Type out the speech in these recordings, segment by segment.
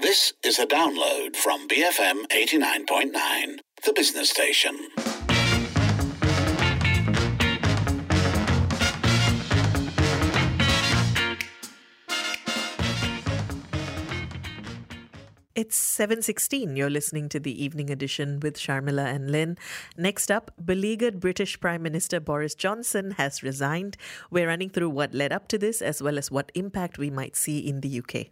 This is a download from BFM 89.9, the business station. It's 7:16. You're listening to the Evening Edition with Sharmila and Lynn. Next up, beleaguered British Prime Minister Boris Johnson has resigned. We're running through what led up to this, as well as what impact we might see in the UK.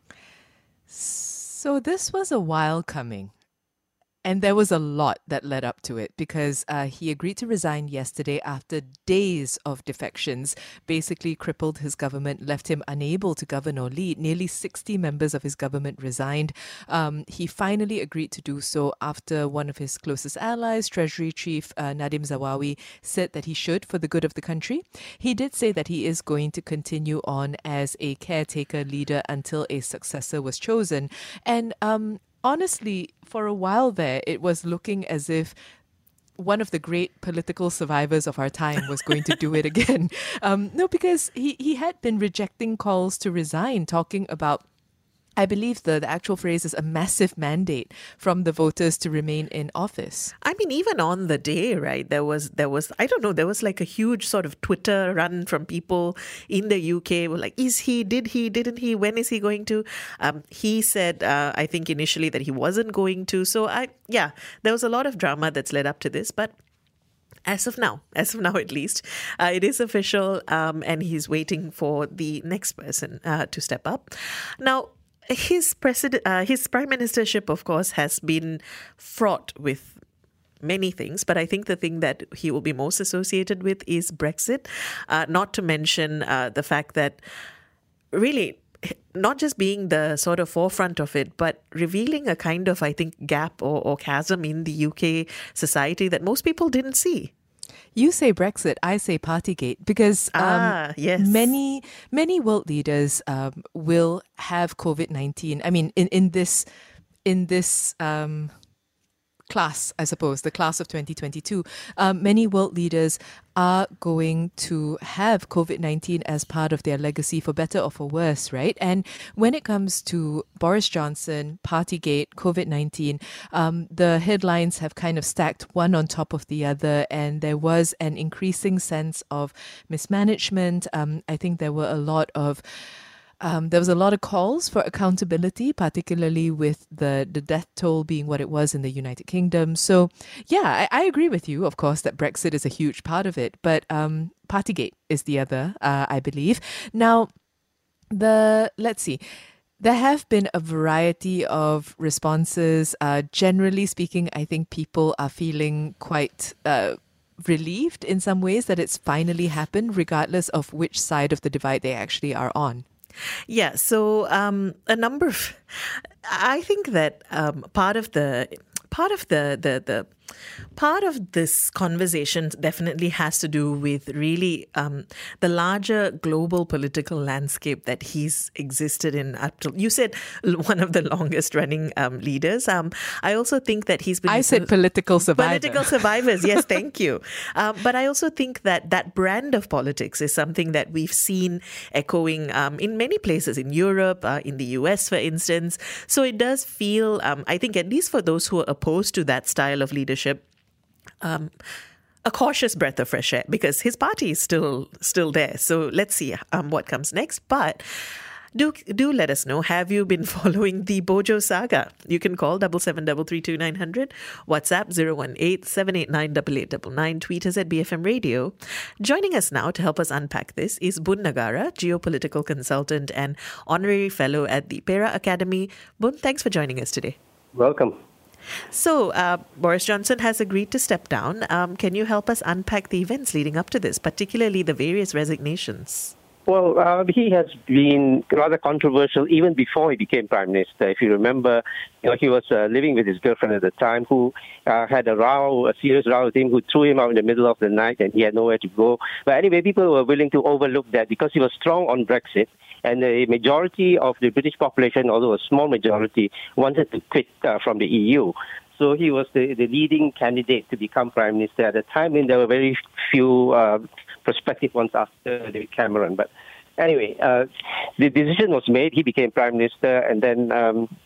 So this was a while coming. And there was a lot that led up to it because he agreed to resign yesterday after days of defections, basically crippled his government, left him unable to govern or lead. Nearly 60 members of his government resigned. He finally agreed to do so after one of his closest allies, Treasury Chief Nadhim Zawawi, said that he should for the good of the country. He did say that he is going to continue on as a caretaker leader until a successor was chosen. And honestly, for a while there, it was looking as if one of the great political survivors of our time was going to do it again. No, because he had been rejecting calls to resign, talking about, I believe the actual phrase is a massive mandate from the voters to remain in office. I mean, even on the day, right, there was I don't know, there was like a huge sort of Twitter run from people in the UK. Were like, is he, did he, didn't he, when is he going to? He said, I think initially that he wasn't going to. So there was a lot of drama that's led up to this, but As of now at least, it is official, and he's waiting for the next person to step up. Now, his prime ministership, of course, has been fraught with many things, but I think the thing that he will be most associated with is Brexit, not to mention the fact that really not just being the sort of forefront of it, but revealing a kind of, I think, gap or chasm in the UK society that most people didn't see. You say Brexit, I say Partygate, because yes. many world leaders will have COVID-19. I mean, in this class, I suppose, the class of 2022, many world leaders are going to have COVID-19 as part of their legacy, for better or for worse, right? And when it comes to Boris Johnson, Partygate, COVID-19, the headlines have kind of stacked one on top of the other, and there was an increasing sense of mismanagement. I think there were a lot of calls for accountability, particularly with the death toll being what it was in the United Kingdom. So, yeah, I agree with you, of course, that Brexit is a huge part of it. But Partygate is the other, I believe. Now, let's see. There have been a variety of responses. Generally speaking, I think people are feeling quite relieved in some ways that it's finally happened, regardless of which side of the divide they actually are on. Yeah, so I think that part of this conversation definitely has to do with really the larger global political landscape that he's existed in up till, you said, one of the longest running leaders. I also think that he's been... I said political survivor. Political survivors, yes, thank you. But I also think that brand of politics is something that we've seen echoing in many places, in Europe, in the US, for instance. So it does feel, I think, at least for those who are opposed to that style of leadership, a cautious breath of fresh air, because his party is still there. So let's see what comes next. But do let us know. Have you been following the Bojo saga? You can call 77332900, WhatsApp 018-789-8899, tweet us at BFM Radio. Joining us now to help us unpack this is Bun Nagara, geopolitical consultant and honorary fellow at the Perak Academy. Bun, thanks for joining us today. Welcome. So, Boris Johnson has agreed to step down. Can you help us unpack the events leading up to this, particularly the various resignations? Well, he has been rather controversial even before he became Prime Minister. If you remember, he was living with his girlfriend at the time, who had a serious row with him, who threw him out in the middle of the night and he had nowhere to go. But anyway, people were willing to overlook that because he was strong on Brexit. And the majority of the British population, although a small majority, wanted to quit from the EU. So he was the leading candidate to become Prime Minister at the time, and there were very few prospective ones after David Cameron. But anyway, the decision was made. He became Prime Minister, and then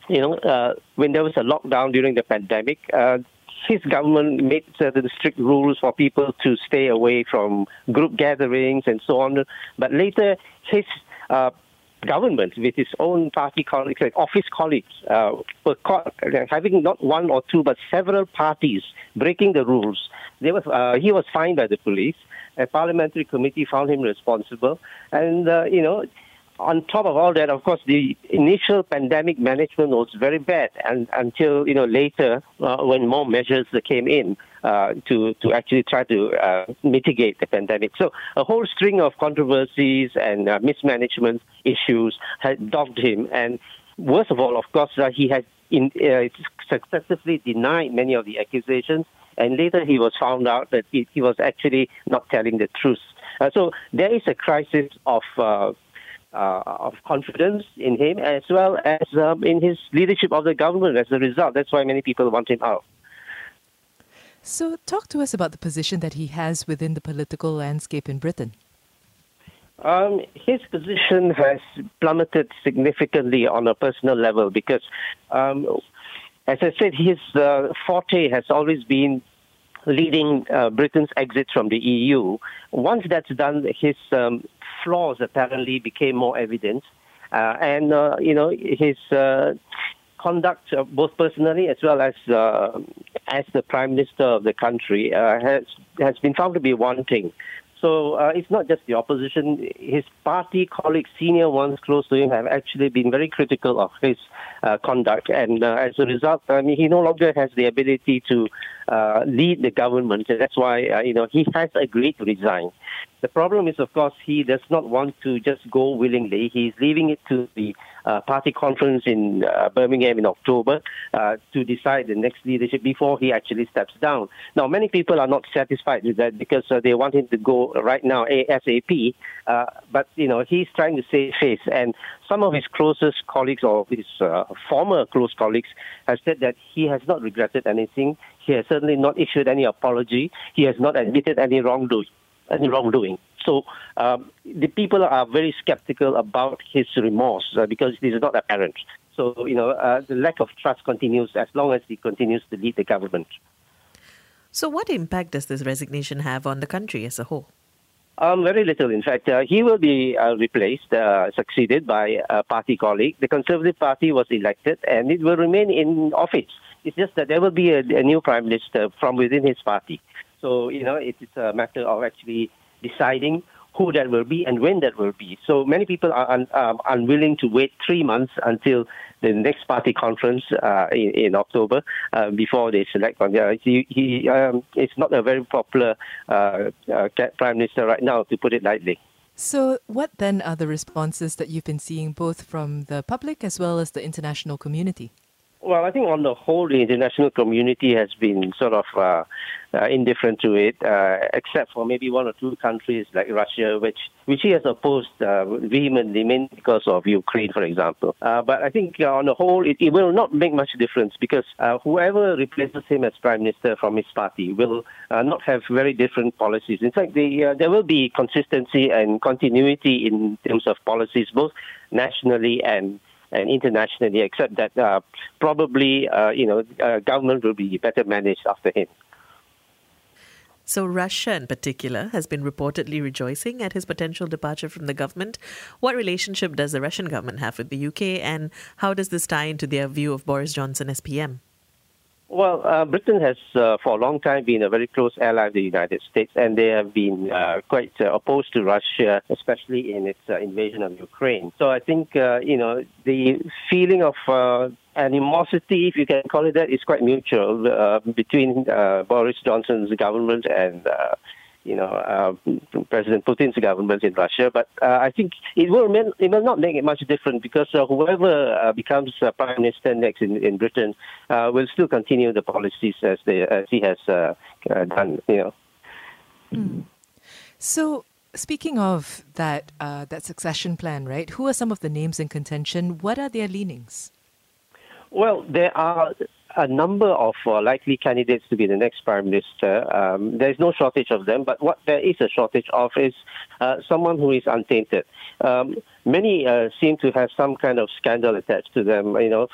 when there was a lockdown during the pandemic, his government made certain strict rules for people to stay away from group gatherings and so on. But later, his government, with his own party colleagues and office colleagues, were caught having not one or two, but several parties breaking the rules. He was fined by the police. A parliamentary committee found him responsible. And, on top of all that, of course, the initial pandemic management was very bad, and until later, when more measures came in to actually try to mitigate the pandemic. So a whole string of controversies and mismanagement issues had dogged him, and worst of all, of course, he had successively denied many of the accusations, and later he was found out that he was actually not telling the truth. So there is a crisis of confidence in him, as well as in his leadership of the government. As a result, that's why many people want him out. So talk to us about the position that he has within the political landscape in Britain. His position has plummeted significantly on a personal level because, as I said, his forte has always been leading Britain's exit from the EU. Once that's done, his flaws apparently became more evident. His conduct, both personally as well as the Prime Minister of the country, has been found to be wanting. So it's not just the opposition. His party colleagues, senior ones close to him, have actually been very critical of his conduct. And as a result, he no longer has the ability to lead the government. And that's why, he has agreed to resign. The problem is, of course, he does not want to just go willingly. He's leaving it to the party conference in Birmingham in October to decide the next leadership before he actually steps down. Now, many people are not satisfied with that because they want him to go right now ASAP. But, he's trying to save face. And some of his closest colleagues or his former close colleagues have said that he has not regretted anything. He has certainly not issued any apology. He has not admitted any wrongdoing. So the people are very skeptical about his remorse because it is not apparent. So, the lack of trust continues as long as he continues to lead the government. So what impact does this resignation have on the country as a whole? Very little, in fact. He will be replaced, succeeded by a party colleague. The Conservative Party was elected and it will remain in office. It's just that there will be a new Prime Minister from within his party. So, it's a matter of actually deciding who that will be and when that will be. So many people are unwilling to wait 3 months until the next party conference in October before they select one. It's not a very popular Prime Minister right now, to put it lightly. So what then are the responses that you've been seeing both from the public as well as the international community? Well, I think on the whole, the international community has been sort of indifferent to it, except for maybe one or two countries like Russia, which he has opposed vehemently, mainly because of Ukraine, for example. But I think on the whole, it will not make much difference because whoever replaces him as Prime Minister from his party will not have very different policies. In fact, there will be consistency and continuity in terms of policies, both nationally and internationally, except that probably, government will be better managed after him. So Russia in particular has been reportedly rejoicing at his potential departure from the government. What relationship does the Russian government have with the UK, and how does this tie into their view of Boris Johnson as PM? Well, Britain has for a long time been a very close ally of the United States, and they have been quite opposed to Russia, especially in its invasion of Ukraine. So I think, the feeling of animosity, if you can call it that, is quite mutual between Boris Johnson's government and President Putin's government in Russia. But I think it will not make it much different because whoever becomes Prime Minister next in Britain will still continue the policies as he has done. So speaking of that succession plan, right? Who are some of the names in contention? What are their leanings? Well, there are a number of likely candidates to be the next Prime Minister. There's no shortage of them, but what there is a shortage of is someone who is untainted. Many seem to have some kind of scandal attached to them.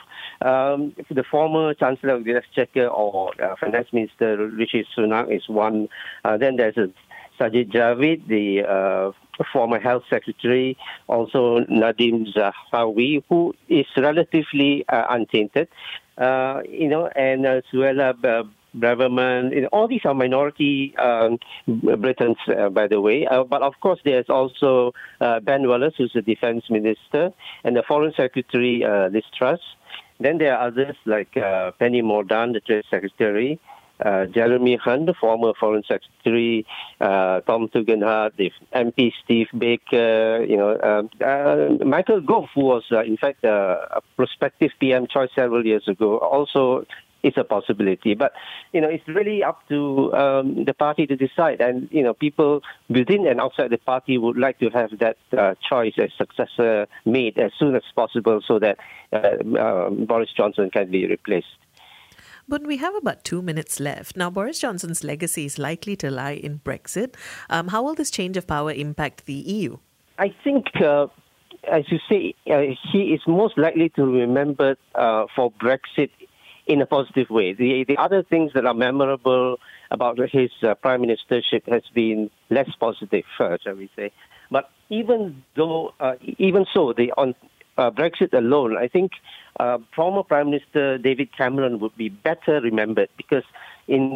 The former Chancellor of the Exchequer or Finance Minister Rishi Sunak is one. Then there's Sajid Javid, the former Health Secretary, also Nadhim Zahawi, who is relatively untainted. And Suella Braverman. All these are minority Britons, by the way. But of course, there's also Ben Wallace, who's the Defence Minister, and the Foreign Secretary, Liz Truss. Then there are others like Penny Mordaunt, the Trade Secretary, Jeremy Hunt, the former Foreign Secretary, Tom Tugendhat, the MP Steve Baker, Michael Gove, who was in fact a prospective PM choice several years ago, also is a possibility. But it's really up to the party to decide, and people within and outside the party would like to have that choice as successor made as soon as possible, so that Boris Johnson can be replaced. But we have about 2 minutes left. Now, Boris Johnson's legacy is likely to lie in Brexit. How will this change of power impact the EU? I think, as you say, he is most likely to be remembered for Brexit in a positive way. The other things that are memorable about his prime ministership has been less positive, shall we say. But even so, on Brexit alone, I think former Prime Minister David Cameron would be better remembered, because in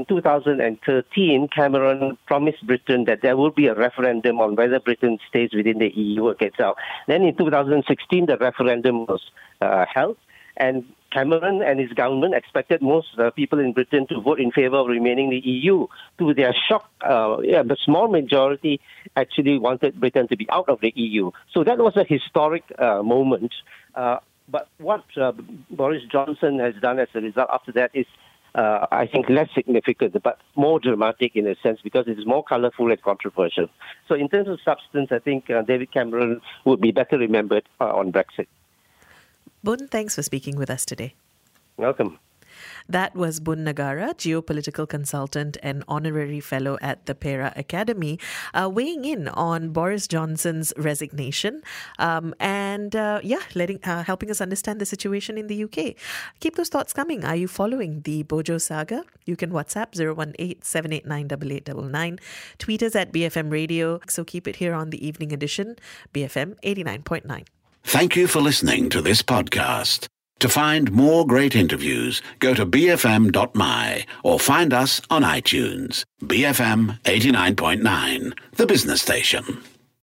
2013, Cameron promised Britain that there will be a referendum on whether Britain stays within the EU or gets out. Then in 2016, the referendum was held, and Cameron and his government expected most people in Britain to vote in favour of remaining in the EU. To their shock, the small majority actually wanted Britain to be out of the EU. So that was a historic moment. But what Boris Johnson has done as a result after that is, I think, less significant, but more dramatic in a sense, because it is more colourful and controversial. So in terms of substance, I think David Cameron would be better remembered on Brexit. Bun, thanks for speaking with us today. Welcome. That was Bun Nagara, geopolitical consultant and honorary fellow at the Perak Academy, weighing in on Boris Johnson's resignation and helping us understand the situation in the UK. Keep those thoughts coming. Are you following the Bojo saga? You can WhatsApp 018-789-8899. Tweet us at BFM Radio. So keep it here on the evening edition, BFM 89.9. Thank you for listening to this podcast. To find more great interviews, go to bfm.my or find us on iTunes. BFM 89.9, the business station.